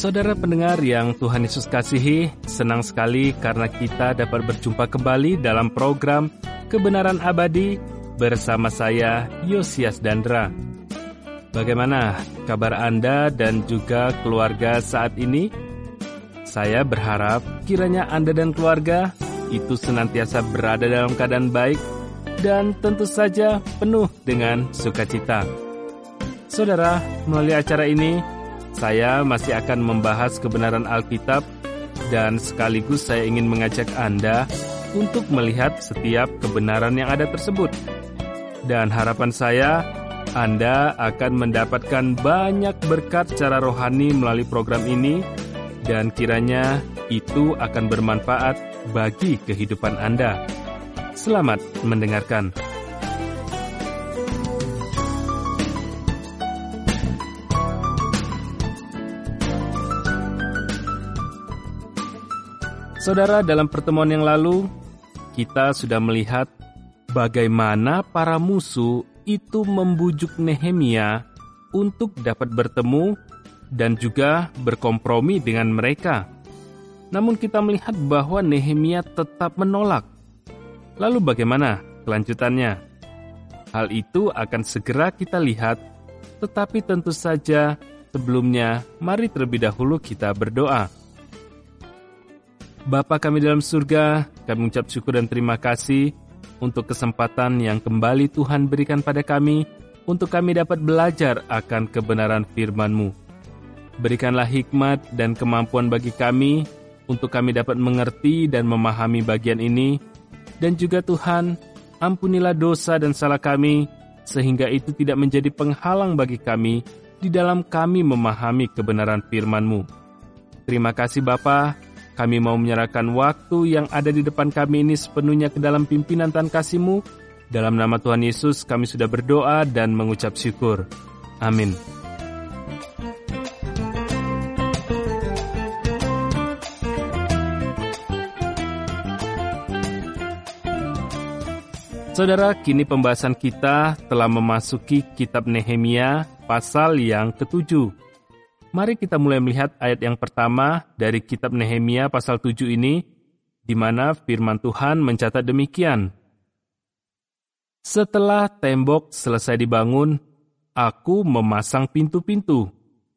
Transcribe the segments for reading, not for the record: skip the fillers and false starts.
Saudara pendengar yang Tuhan Yesus kasihi, senang sekali karena kita dapat berjumpa kembali dalam program Kebenaran Abadi bersama saya, Yosias Dandra. Bagaimana kabar Anda dan juga keluarga saat ini? Saya berharap kiranya Anda dan keluarga itu senantiasa berada dalam keadaan baik dan tentu saja penuh dengan sukacita. Saudara, melalui acara ini, saya masih akan membahas kebenaran Alkitab dan sekaligus saya ingin mengajak Anda untuk melihat setiap kebenaran yang ada tersebut. Dan harapan saya, Anda akan mendapatkan banyak berkat secara rohani melalui program ini dan kiranya itu akan bermanfaat bagi kehidupan Anda. Selamat mendengarkan. Saudara, dalam pertemuan yang lalu, kita sudah melihat bagaimana para musuh itu membujuk Nehemia untuk dapat bertemu dan juga berkompromi dengan mereka. Namun kita melihat bahwa Nehemia tetap menolak. Lalu bagaimana kelanjutannya? Hal itu akan segera kita lihat, tetapi tentu saja sebelumnya, mari terlebih dahulu kita berdoa. Bapa kami dalam surga, kami mengucap syukur dan terima kasih untuk kesempatan yang kembali Tuhan berikan pada kami, untuk kami dapat belajar akan kebenaran firman-Mu. Berikanlah hikmat dan kemampuan bagi kami, untuk kami dapat mengerti dan memahami bagian ini, dan juga Tuhan, ampunilah dosa dan salah kami, sehingga itu tidak menjadi penghalang bagi kami, di dalam kami memahami kebenaran firman-Mu. Terima kasih Bapa. Kami mau menyerahkan waktu yang ada di depan kami ini sepenuhnya ke dalam pimpinan Tuhan kasih-Mu. Dalam nama Tuhan Yesus kami sudah berdoa dan mengucap syukur. Amin. Saudara, kini pembahasan kita telah memasuki kitab Nehemia pasal yang ke-7. Mari kita mulai melihat ayat yang pertama dari kitab Nehemia pasal 7 ini, di mana firman Tuhan mencatat demikian. Setelah tembok selesai dibangun, aku memasang pintu-pintu.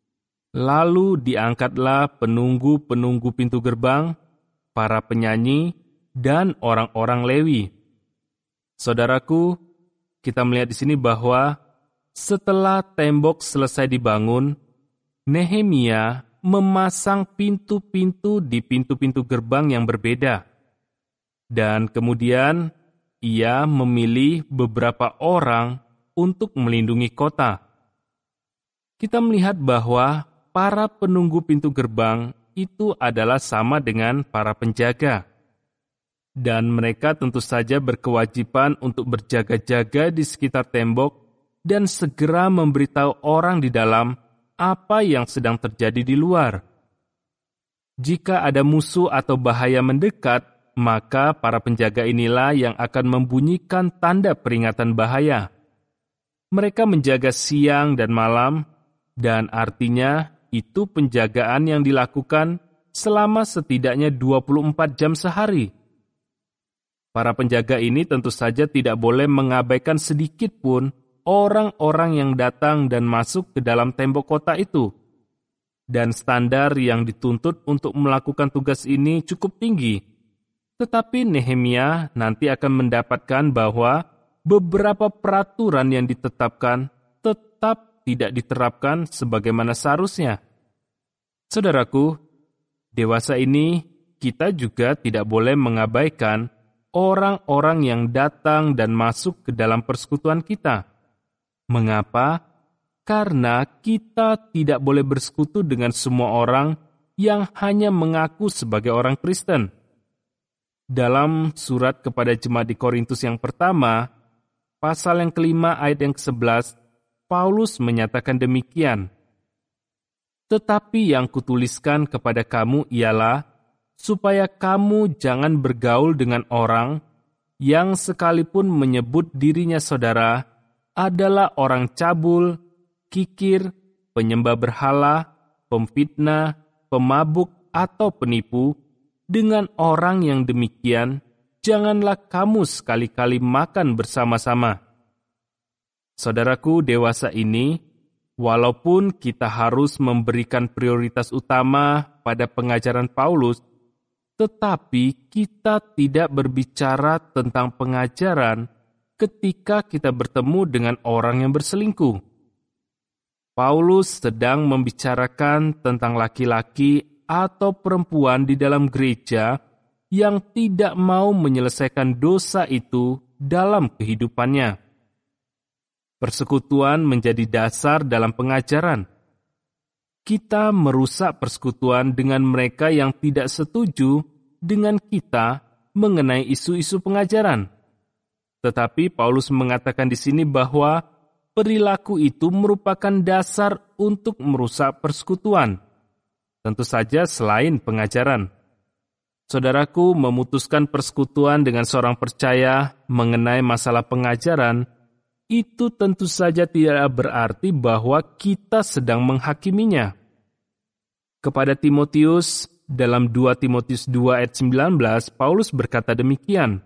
Lalu diangkatlah penunggu-penunggu pintu gerbang, para penyanyi, dan orang-orang Lewi. Saudaraku, kita melihat di sini bahwa setelah tembok selesai dibangun, Nehemia memasang pintu-pintu di pintu-pintu gerbang yang berbeda. Dan kemudian ia memilih beberapa orang untuk melindungi kota. Kita melihat bahwa para penunggu pintu gerbang itu adalah sama dengan para penjaga. Dan mereka tentu saja berkewajiban untuk berjaga-jaga di sekitar tembok dan segera memberitahu orang di dalam apa yang sedang terjadi di luar. Jika ada musuh atau bahaya mendekat, maka para penjaga inilah yang akan membunyikan tanda peringatan bahaya. Mereka menjaga siang dan malam, dan artinya itu penjagaan yang dilakukan selama setidaknya 24 jam sehari. Para penjaga ini tentu saja tidak boleh mengabaikan sedikit pun orang-orang yang datang dan masuk ke dalam tembok kota itu. Dan standar yang dituntut untuk melakukan tugas ini cukup tinggi. Tetapi Nehemia nanti akan mendapatkan bahwa beberapa peraturan yang ditetapkan tetap tidak diterapkan sebagaimana seharusnya. Saudaraku, dewasa ini kita juga tidak boleh mengabaikan orang-orang yang datang dan masuk ke dalam persekutuan kita. Mengapa? Karena kita tidak boleh bersekutu dengan semua orang yang hanya mengaku sebagai orang Kristen. Dalam surat kepada jemaat di Korintus yang pertama, pasal yang kelima ayat yang ke-11, Paulus menyatakan demikian. Tetapi yang kutuliskan kepada kamu ialah supaya kamu jangan bergaul dengan orang yang sekalipun menyebut dirinya saudara, adalah orang cabul, kikir, penyembah berhala, pemfitnah, pemabuk, atau penipu, dengan orang yang demikian, janganlah kamu sekali-kali makan bersama-sama. Saudaraku dewasa ini, walaupun kita harus memberikan prioritas utama pada pengajaran Paulus, tetapi kita tidak berbicara tentang pengajaran ketika kita bertemu dengan orang yang berselingkuh. Paulus sedang membicarakan tentang laki-laki atau perempuan di dalam gereja yang tidak mau menyelesaikan dosa itu dalam kehidupannya. Persekutuan menjadi dasar dalam pengajaran. Kita merusak persekutuan dengan mereka yang tidak setuju dengan kita mengenai isu-isu pengajaran. Tetapi Paulus mengatakan di sini bahwa perilaku itu merupakan dasar untuk merusak persekutuan. Tentu saja selain pengajaran. Saudaraku, memutuskan persekutuan dengan seorang percaya mengenai masalah pengajaran, itu tentu saja tidak berarti bahwa kita sedang menghakiminya. Kepada Timotius, dalam 2 Timotius 2 ayat 19, Paulus berkata demikian,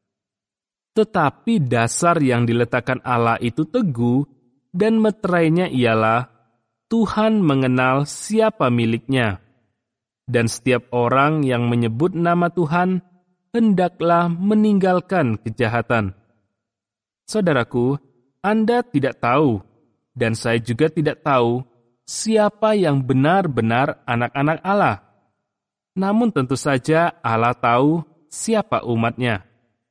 "Tetapi dasar yang diletakkan Allah itu teguh, dan meterainya ialah Tuhan mengenal siapa miliknya. Dan setiap orang yang menyebut nama Tuhan, hendaklah meninggalkan kejahatan." Saudaraku, Anda tidak tahu, dan saya juga tidak tahu, siapa yang benar-benar anak-anak Allah. Namun tentu saja Allah tahu siapa umatnya.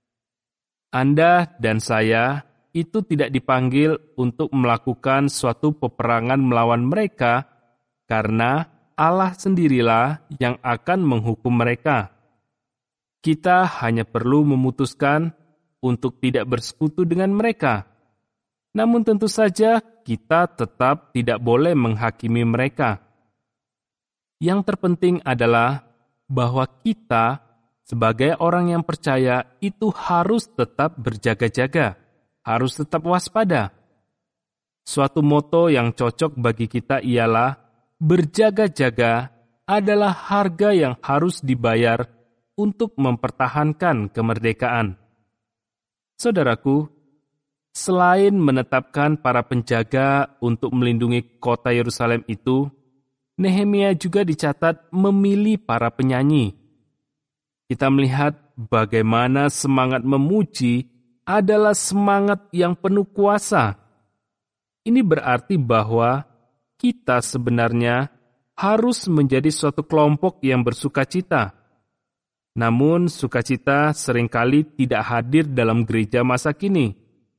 Anda dan saya itu tidak dipanggil untuk melakukan suatu peperangan melawan mereka, karena Allah sendirilah yang akan menghukum mereka. Kita hanya perlu memutuskan untuk tidak bersekutu dengan mereka. Namun tentu saja kita tetap tidak boleh menghakimi mereka. Yang terpenting adalah bahwa kita sebagai orang yang percaya itu harus tetap berjaga-jaga, harus tetap waspada. Suatu moto yang cocok bagi kita ialah berjaga-jaga adalah harga yang harus dibayar untuk mempertahankan kemerdekaan. Saudaraku, selain menetapkan para penjaga untuk melindungi kota Yerusalem itu, Nehemia juga dicatat memilih para penyanyi. Kita melihat bagaimana semangat memuji adalah semangat yang penuh kuasa. Ini berarti bahwa kita sebenarnya harus menjadi suatu kelompok yang bersukacita. Namun sukacita seringkali tidak hadir dalam gereja masa kini.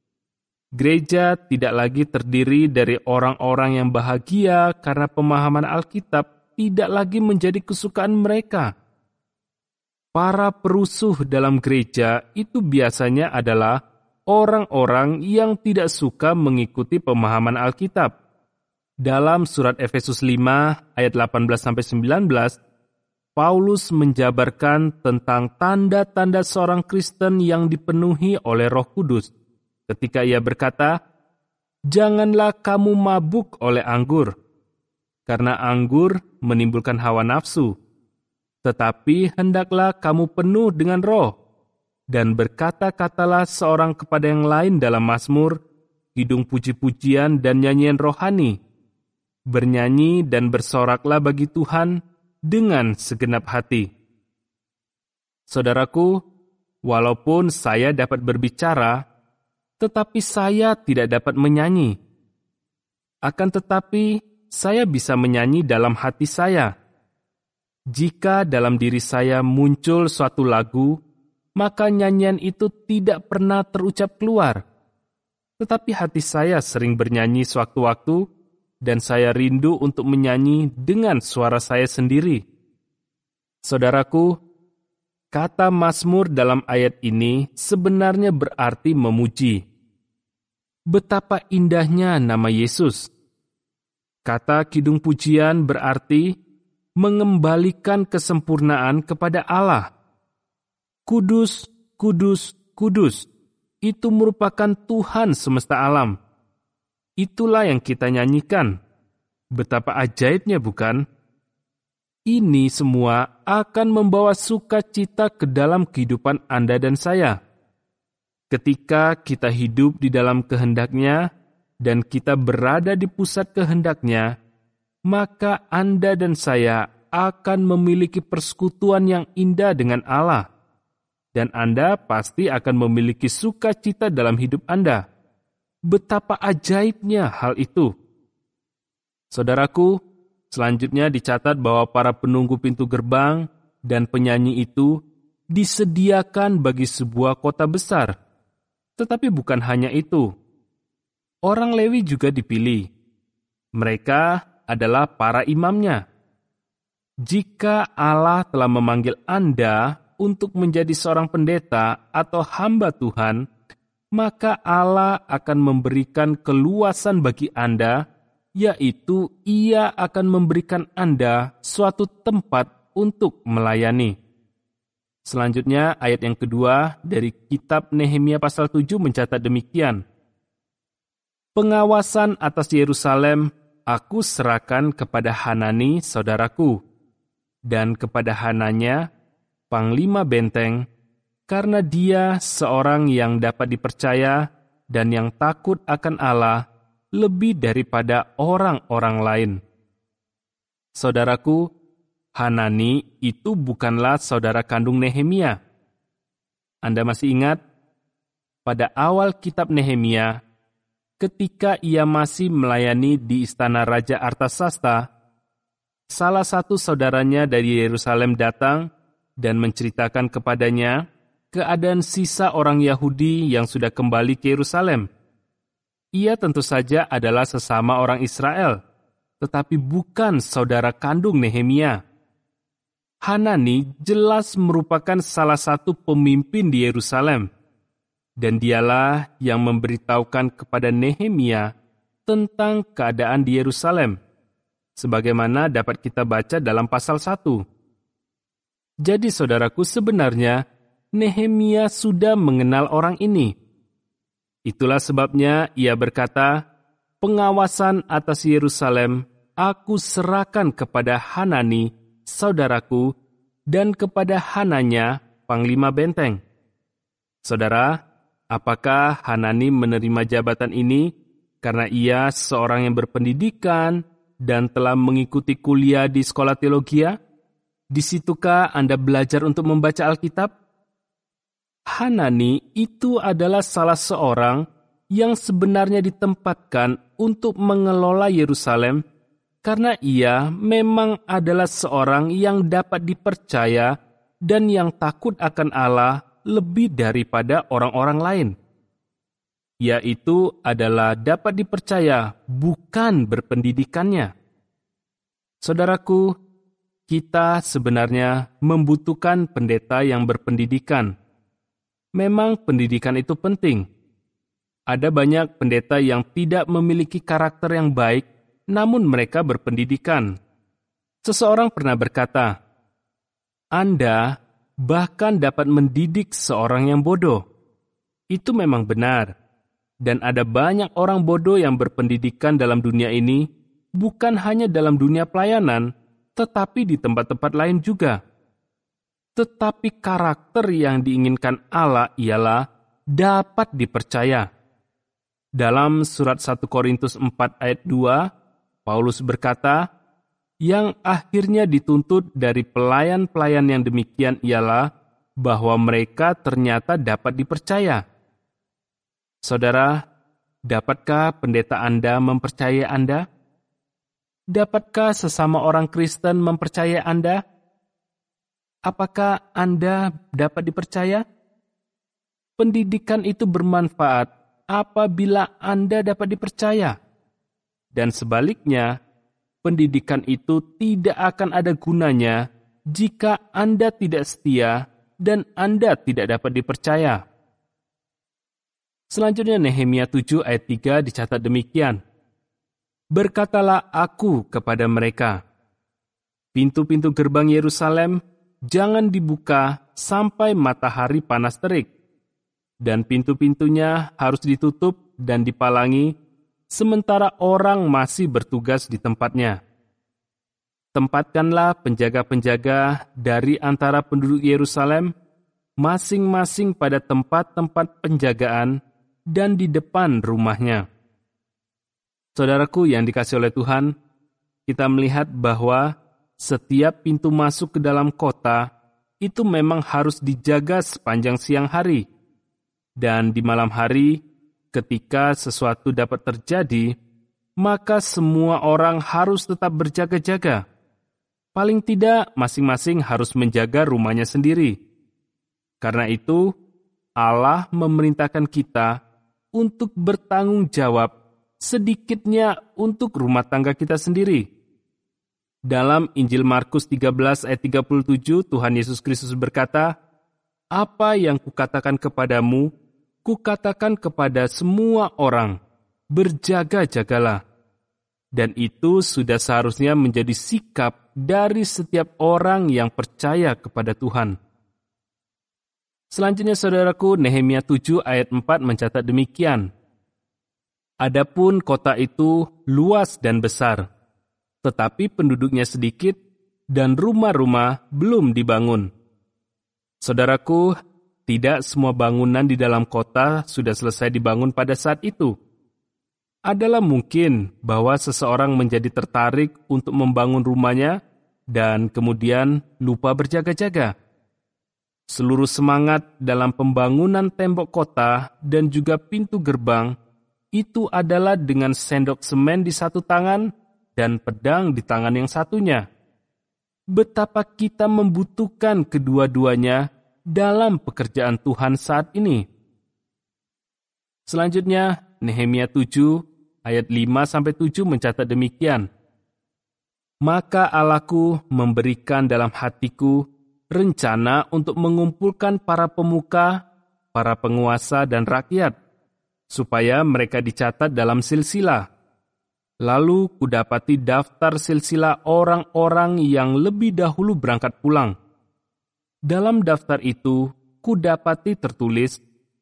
Gereja tidak lagi terdiri dari orang-orang yang bahagia karena pemahaman Alkitab tidak lagi menjadi kesukaan mereka. Para perusuh dalam gereja itu biasanya adalah orang-orang yang tidak suka mengikuti pemahaman Alkitab. Dalam surat Efesus 5 ayat 18-19, Paulus menjabarkan tentang tanda-tanda seorang Kristen yang dipenuhi oleh Roh Kudus. Ketika ia berkata, "Janganlah kamu mabuk oleh anggur, karena anggur menimbulkan hawa nafsu. Tetapi hendaklah kamu penuh dengan Roh, dan berkata-katalah seorang kepada yang lain dalam mazmur, kidung puji-pujian dan nyanyian rohani. Bernyanyi dan bersoraklah bagi Tuhan dengan segenap hati." Saudaraku, walaupun saya dapat berbicara, tetapi saya tidak dapat menyanyi. Akan tetapi, saya bisa menyanyi dalam hati saya. Jika dalam diri saya muncul suatu lagu, maka nyanyian itu tidak pernah terucap keluar. Tetapi hati saya sering bernyanyi sewaktu-waktu, dan saya rindu untuk menyanyi dengan suara saya sendiri. Saudaraku, kata mazmur dalam ayat ini sebenarnya berarti memuji. Betapa indahnya nama Yesus. Kata kidung pujian berarti mengembalikan kesempurnaan kepada Allah. Kudus, kudus, kudus. Itu merupakan Tuhan semesta alam. Itulah yang kita nyanyikan. Betapa ajaibnya, bukan? Ini semua akan membawa sukacita ke dalam kehidupan Anda dan saya. Ketika kita hidup di dalam kehendak-Nya dan kita berada di pusat kehendak-Nya, maka Anda dan saya akan memiliki persekutuan yang indah dengan Allah. Dan Anda pasti akan memiliki sukacita dalam hidup Anda. Betapa ajaibnya hal itu. Saudaraku, selanjutnya dicatat bahwa para penunggu pintu gerbang dan penyanyi itu disediakan bagi sebuah kota besar. Tetapi bukan hanya itu. Orang Lewi juga dipilih. Mereka adalah para imamnya. Jika Allah telah memanggil Anda untuk menjadi seorang pendeta atau hamba Tuhan, maka Allah akan memberikan keluasan bagi Anda, yaitu Ia akan memberikan Anda suatu tempat untuk melayani. Selanjutnya, ayat yang kedua dari kitab Nehemia pasal 7 mencatat demikian. Pengawasan atas Yerusalem aku serahkan kepada Hanani saudaraku, dan kepada Hananya, panglima benteng, karena dia seorang yang dapat dipercaya dan yang takut akan Allah lebih daripada orang-orang lain. Saudaraku, Hanani itu bukanlah saudara kandung Nehemia. Anda masih ingat? Pada awal kitab Nehemia, ketika ia masih melayani di istana Raja Artasasta, salah satu saudaranya dari Yerusalem datang dan menceritakan kepadanya keadaan sisa orang Yahudi yang sudah kembali ke Yerusalem. Ia tentu saja adalah sesama orang Israel, tetapi bukan saudara kandung Nehemia. Hanani jelas merupakan salah satu pemimpin di Yerusalem, dan dialah yang memberitahukan kepada Nehemia tentang keadaan di Yerusalem, sebagaimana dapat kita baca dalam pasal 1. Jadi saudaraku, sebenarnya Nehemia sudah mengenal orang ini. Itulah sebabnya ia berkata, pengawasan atas Yerusalem aku serahkan kepada Hanani, saudaraku, dan kepada Hananya, panglima benteng. Saudara, apakah Hanani menerima jabatan ini karena ia seorang yang berpendidikan dan telah mengikuti kuliah di sekolah teologia? Di situkah Anda belajar untuk membaca Alkitab? Hanani itu adalah salah seorang yang sebenarnya ditempatkan untuk mengelola Yerusalem karena ia memang adalah seorang yang dapat dipercaya dan yang takut akan Allah lebih daripada orang-orang lain. Ia itu adalah dapat dipercaya, bukan berpendidikannya. Saudaraku, kita sebenarnya membutuhkan pendeta yang berpendidikan. Memang pendidikan itu penting. Ada banyak pendeta yang tidak memiliki karakter yang baik, namun mereka berpendidikan. Seseorang pernah berkata, Anda bahkan dapat mendidik seorang yang bodoh. Itu memang benar. Dan ada banyak orang bodoh yang berpendidikan dalam dunia ini, bukan hanya dalam dunia pelayanan, tetapi di tempat-tempat lain juga. Tetapi karakter yang diinginkan Allah ialah dapat dipercaya. Dalam surat 1 Korintus 4 ayat 2, Paulus berkata, yang akhirnya dituntut dari pelayan-pelayan yang demikian ialah bahwa mereka ternyata dapat dipercaya. Saudara, dapatkah pendeta Anda mempercayai Anda? Dapatkah sesama orang Kristen mempercayai Anda? Apakah Anda dapat dipercaya? Pendidikan itu bermanfaat apabila Anda dapat dipercaya. Dan sebaliknya, pendidikan itu tidak akan ada gunanya jika Anda tidak setia dan Anda tidak dapat dipercaya. Selanjutnya Nehemia 7 ayat 3 dicatat demikian. Berkatalah aku kepada mereka, pintu-pintu gerbang Yerusalem jangan dibuka sampai matahari panas terik, dan pintu-pintunya harus ditutup dan dipalangi sementara orang masih bertugas di tempatnya. tempatkanlah penjaga-penjaga dari antara penduduk Yerusalem, masing-masing pada tempat-tempat penjagaan dan di depan rumahnya. Saudaraku yang dikasihi oleh Tuhan, kita melihat bahwa setiap pintu masuk ke dalam kota itu memang harus dijaga sepanjang siang hari. Dan di malam hari, ketika sesuatu dapat terjadi, maka semua orang harus tetap berjaga-jaga. Paling tidak, masing-masing harus menjaga rumahnya sendiri. Karena itu, Allah memerintahkan kita untuk bertanggung jawab sedikitnya untuk rumah tangga kita sendiri. Dalam Injil Markus 13 ayat 37, Tuhan Yesus Kristus berkata, "Apa yang kukatakan kepadamu, kukatakan kepada semua orang, berjaga-jagalah." Dan itu sudah seharusnya menjadi sikap dari setiap orang yang percaya kepada Tuhan. Selanjutnya saudaraku, Nehemia 7 ayat 4 mencatat demikian. Adapun kota itu luas dan besar, tetapi penduduknya sedikit dan rumah-rumah belum dibangun. Saudaraku, tidak semua bangunan di dalam kota sudah selesai dibangun pada saat itu. Adalah mungkin bahwa seseorang menjadi tertarik untuk membangun rumahnya dan kemudian lupa berjaga-jaga. Seluruh semangat dalam pembangunan tembok kota dan juga pintu gerbang itu adalah dengan sendok semen di satu tangan dan pedang di tangan yang satunya. Betapa kita membutuhkan kedua-duanya dalam pekerjaan Tuhan saat ini. Selanjutnya, Nehemia 7 ayat 5-7 mencatat demikian. Maka Allahku memberikan dalam hatiku rencana untuk mengumpulkan para pemuka, para penguasa dan rakyat, supaya mereka dicatat dalam silsilah. Lalu kudapati daftar silsilah orang-orang yang lebih dahulu berangkat pulang. Dalam daftar itu kudapati tertulis,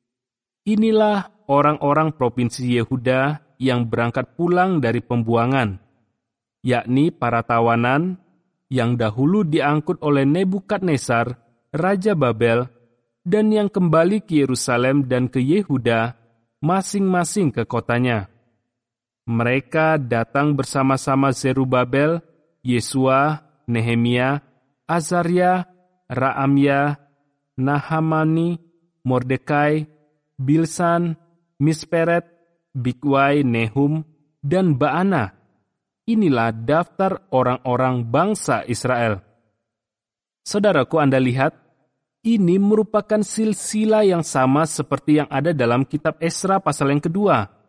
inilah orang-orang provinsi Yehuda yang berangkat pulang dari pembuangan, yakni para tawanan yang dahulu diangkut oleh Nebukadnezar, Raja Babel, dan yang kembali ke Yerusalem dan ke Yehuda, masing-masing ke kotanya. Mereka datang bersama-sama Zerubabel, Yesua, Nehemia, Azaria, Raamya, Nahamani, Mordekai, Bilsan, Misperet, Bigwai, Nehum, dan Baana. Inilah daftar orang-orang bangsa Israel. Saudaraku, Anda lihat, ini merupakan silsilah yang sama seperti yang ada dalam kitab Esra pasal yang kedua.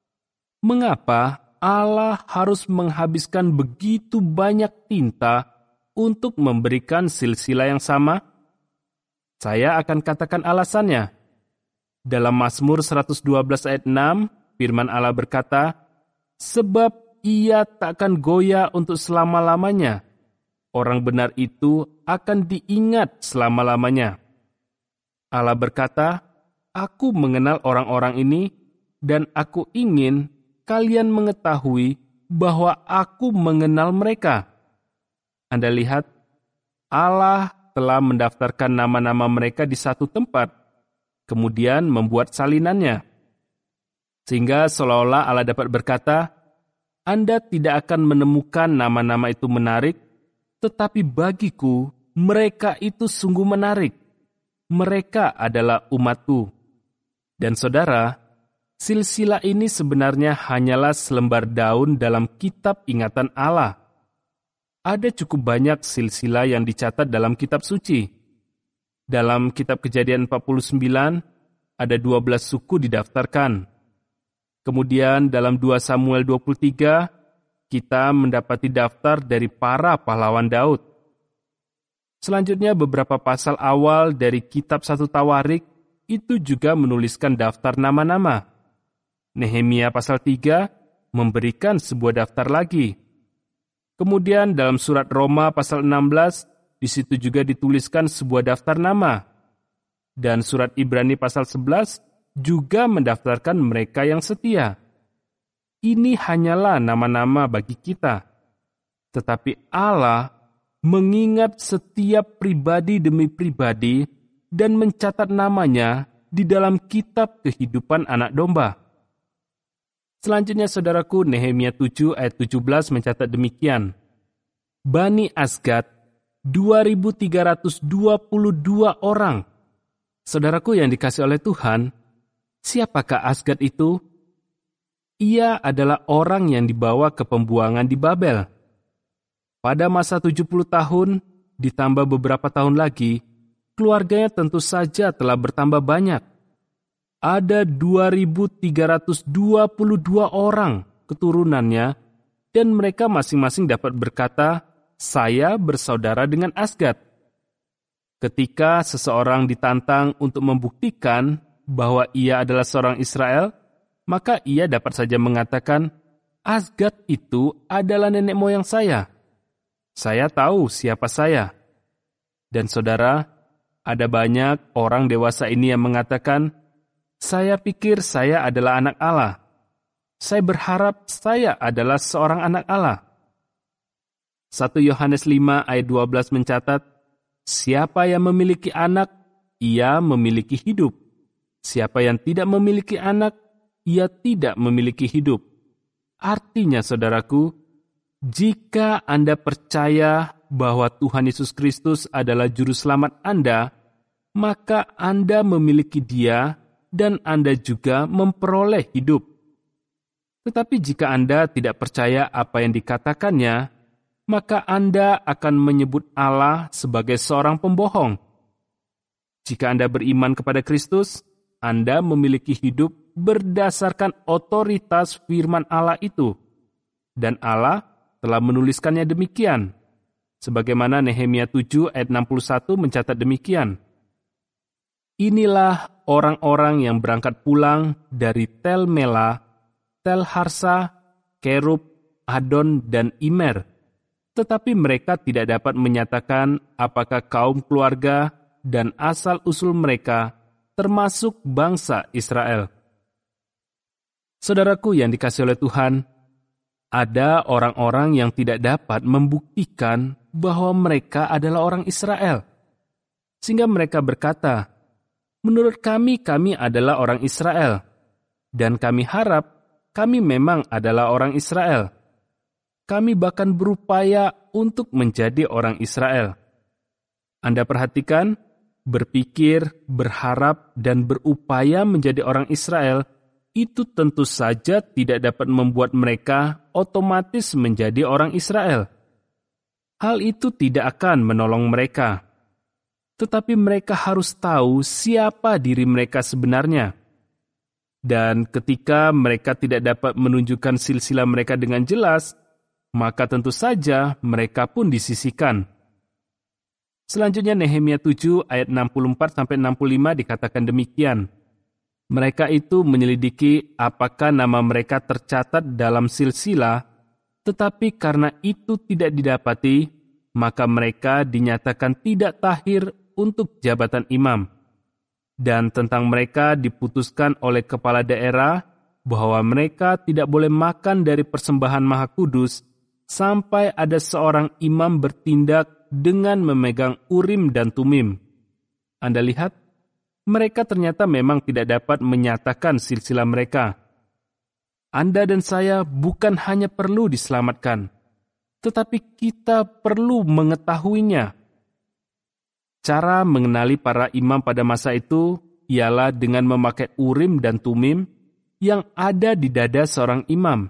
Mengapa Allah harus menghabiskan begitu banyak tinta untuk memberikan silsilah yang sama? Saya akan katakan alasannya. Dalam Mazmur 112 ayat 6, firman Allah berkata, sebab ia takkan goyah untuk selama-lamanya. Orang benar itu akan diingat selama-lamanya. Allah berkata, aku mengenal orang-orang ini, dan aku ingin kalian mengetahui bahwa aku mengenal mereka. Anda lihat, Allah telah mendaftarkan nama-nama mereka di satu tempat, kemudian membuat salinannya. Sehingga seolah-olah Allah dapat berkata, Anda tidak akan menemukan nama-nama itu menarik, tetapi bagiku mereka itu sungguh menarik. Mereka adalah umatku. Dan saudara, silsilah ini sebenarnya hanyalah selembar daun dalam kitab ingatan Allah. Ada cukup banyak silsilah yang dicatat dalam kitab suci. Dalam kitab Kejadian 49, ada 12 suku didaftarkan. Kemudian dalam 2 Samuel 23, kita mendapati daftar dari para pahlawan Daud. Selanjutnya beberapa pasal awal dari kitab 1 Tawarik itu juga menuliskan daftar nama-nama. Nehemia pasal 3 memberikan sebuah daftar lagi. Kemudian dalam surat Roma pasal 16, di situ juga dituliskan sebuah daftar nama. Dan surat Ibrani pasal 11 juga mendaftarkan mereka yang setia. Ini hanyalah nama-nama bagi kita. Tetapi Allah mengingat setiap pribadi demi pribadi dan mencatat namanya di dalam kitab kehidupan anak domba. Selanjutnya saudaraku, Nehemia 7 ayat 17 mencatat demikian. Bani Azgad 2.322 orang. Saudaraku yang dikasih oleh Tuhan, siapakah Azgad itu? Ia adalah orang yang dibawa ke pembuangan di Babel. Pada masa 70 tahun, ditambah beberapa tahun lagi, keluarganya tentu saja telah bertambah banyak. Ada 2.322 orang keturunannya, dan mereka masing-masing dapat berkata, "Saya bersaudara dengan Azgad." Ketika seseorang ditantang untuk membuktikan bahwa ia adalah seorang Israel, maka ia dapat saja mengatakan, "Azgad itu adalah nenek moyang saya. Saya tahu siapa saya." Dan saudara, ada banyak orang dewasa ini yang mengatakan, "Saya pikir saya adalah anak Allah. Saya berharap saya adalah seorang anak Allah." 1 Yohanes 5 ayat 12 mencatat, "Siapa yang memiliki anak, ia memiliki hidup. Siapa yang tidak memiliki anak, ia tidak memiliki hidup." Artinya, saudaraku, jika Anda percaya bahwa Tuhan Yesus Kristus adalah juru selamat Anda, maka Anda memiliki Dia dan Anda juga memperoleh hidup. Tetapi jika Anda tidak percaya apa yang dikatakannya, maka Anda akan menyebut Allah sebagai seorang pembohong. Jika Anda beriman kepada Kristus, Anda memiliki hidup berdasarkan otoritas firman Allah itu. Dan Allah telah menuliskannya demikian. Sebagaimana Nehemia 7 ayat 61 mencatat demikian. "Inilah orang-orang yang berangkat pulang dari Tel Mela, Tel Harsa, Kerub, Adon, dan Imer. Tetapi mereka tidak dapat menyatakan apakah kaum keluarga dan asal-usul mereka termasuk bangsa Israel." Saudaraku yang dikasihi oleh Tuhan, ada orang-orang yang tidak dapat membuktikan bahwa mereka adalah orang Israel. Sehingga mereka berkata, "Menurut kami adalah orang Israel, dan kami harap kami memang adalah orang Israel. Kami bahkan berupaya untuk menjadi orang Israel." Anda perhatikan, berpikir, berharap, dan berupaya menjadi orang Israel, itu tentu saja tidak dapat membuat mereka otomatis menjadi orang Israel. Hal itu tidak akan menolong mereka. Tetapi mereka harus tahu siapa diri mereka sebenarnya. Dan ketika mereka tidak dapat menunjukkan silsilah mereka dengan jelas, maka tentu saja mereka pun disisihkan. Selanjutnya Nehemia 7 ayat 64-65 dikatakan demikian. Mereka itu menyelidiki apakah nama mereka tercatat dalam silsilah, tetapi karena itu tidak didapati, maka mereka dinyatakan tidak tahir untuk jabatan imam. Dan tentang mereka diputuskan oleh kepala daerah bahwa mereka tidak boleh makan dari persembahan Maha Kudus sampai ada seorang imam bertindak dengan memegang Urim dan Tumim. Anda lihat, mereka ternyata memang tidak dapat menyatakan silsilah mereka. Anda dan saya bukan hanya perlu diselamatkan, tetapi kita perlu mengetahuinya. Cara mengenali para imam pada masa itu ialah dengan memakai Urim dan Tumim yang ada di dada seorang imam.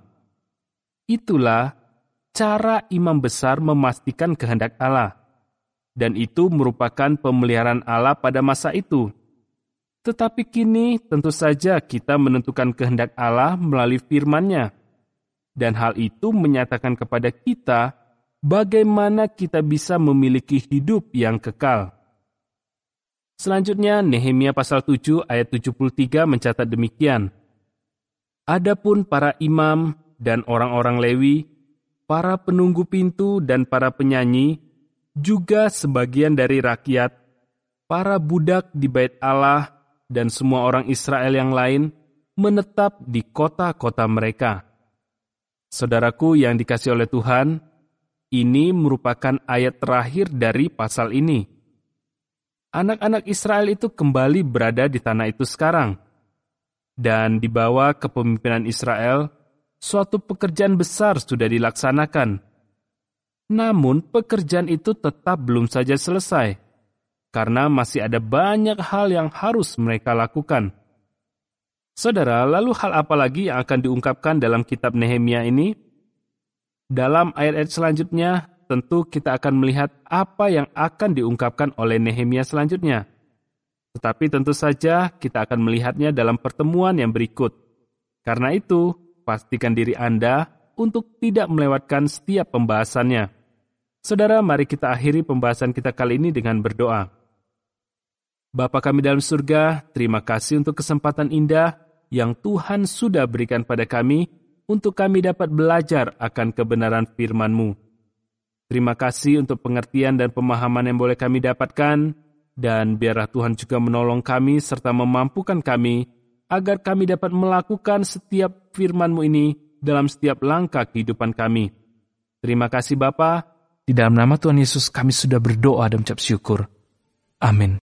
Itulah cara imam besar memastikan kehendak Allah. Dan itu merupakan pemeliharaan Allah pada masa itu. Tetapi kini tentu saja kita menentukan kehendak Allah melalui firman-Nya. Dan hal itu menyatakan kepada kita bagaimana kita bisa memiliki hidup yang kekal. Selanjutnya Nehemia pasal 7 ayat 73 mencatat demikian. "Adapun para imam dan orang-orang Lewi, para penunggu pintu dan para penyanyi, juga sebagian dari rakyat, para budak di bait Allah, dan semua orang Israel yang lain menetap di kota-kota mereka." Saudaraku yang dikasihi oleh Tuhan, Ini merupakan ayat terakhir dari pasal ini. Anak-anak Israel itu kembali berada di tanah itu sekarang. Dan di bawah kepemimpinan Israel, suatu pekerjaan besar sudah dilaksanakan. Namun pekerjaan itu tetap belum saja selesai, karena masih ada banyak hal yang harus mereka lakukan. Saudara, lalu hal apa lagi yang akan diungkapkan dalam kitab Nehemia ini? Dalam ayat-ayat selanjutnya, tentu kita akan melihat apa yang akan diungkapkan oleh Nehemia selanjutnya. Tetapi tentu saja kita akan melihatnya dalam pertemuan yang berikut. Karena itu, pastikan diri Anda untuk tidak melewatkan setiap pembahasannya. Saudara, mari kita akhiri pembahasan kita kali ini dengan berdoa. Bapa kami dalam surga, terima kasih untuk kesempatan indah yang Tuhan sudah berikan pada kami untuk kami dapat belajar akan kebenaran firman-Mu. Terima kasih untuk pengertian dan pemahaman yang boleh kami dapatkan, dan biarlah Tuhan juga menolong kami serta memampukan kami agar kami dapat melakukan setiap firman-Mu ini dalam setiap langkah kehidupan kami. Terima kasih Bapa. Di dalam nama Tuhan Yesus kami sudah berdoa dan mengucap syukur. Amin.